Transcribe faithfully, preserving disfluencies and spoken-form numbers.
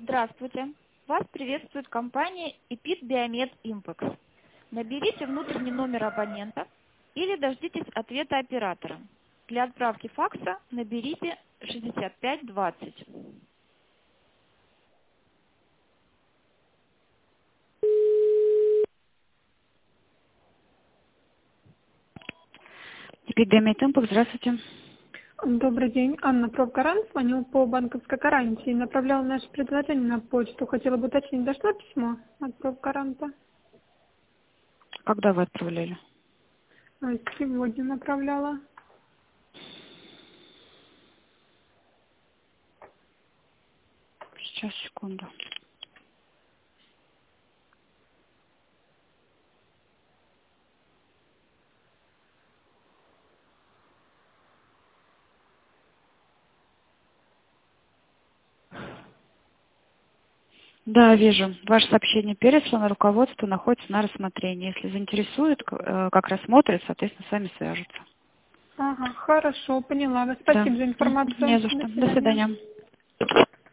Здравствуйте. Вас приветствует компания Epid Biomed Impex. Наберите внутренний номер абонента или дождитесь ответа оператора. Для отправки факса наберите шестьдесят пять двадцать. Epid Biomed Impex, здравствуйте. Добрый день. Анна Провгарант. Звоню по банковской гарантии. Направляла наше предложение на почту. Хотела бы уточнить, дошло письмо от Провгаранта? Когда вы отправляли? А, Сегодня направляла. Сейчас, секунду. Да, вижу. Ваше сообщение переслано, руководство находится на рассмотрении. Если заинтересует, к- э, как рассмотрит, соответственно, с вами свяжутся. Ага, хорошо, поняла. Да. Спасибо за М, информацию. Не за До что. До свидания. свидания.